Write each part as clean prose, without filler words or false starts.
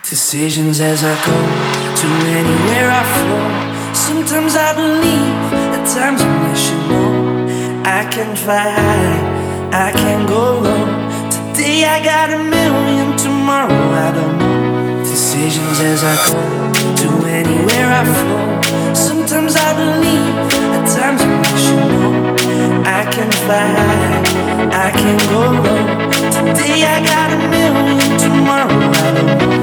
Decisions as I go to anywhere I flow. Sometimes I believe, at times I wish you know I can fly high, I can go low. Today I got a million, tomorrow I don't know. Decisions as I go to anywhere I flow. Sometimes I believe, at times I wish you know I can fly high, I can go low. Today I got a million, tomorrow I don't know.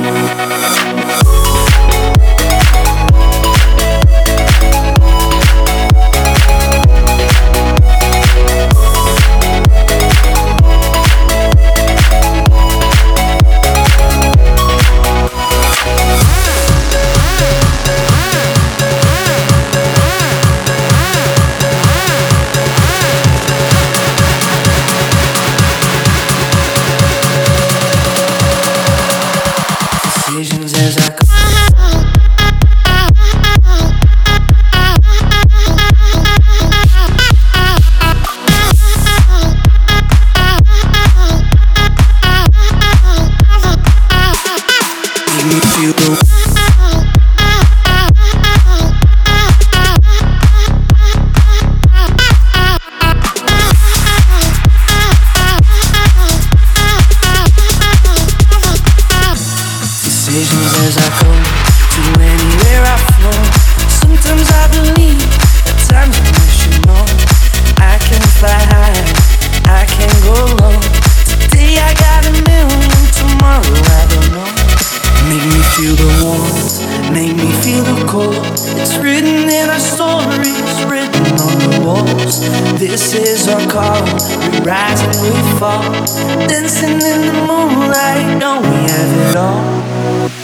Decisions as I go. Make me feel the decisions as I go to anywhere I flow. Sometimes I believe, at times I wish you know I can fly high, I can go low. Today I got a million, tomorrow I don't know. Make me feel the warmth, make me feel the cold. It's written in our stories, written on the walls. This is our call, we rise and we fall. Dancing in the moonlight, don't we have it all?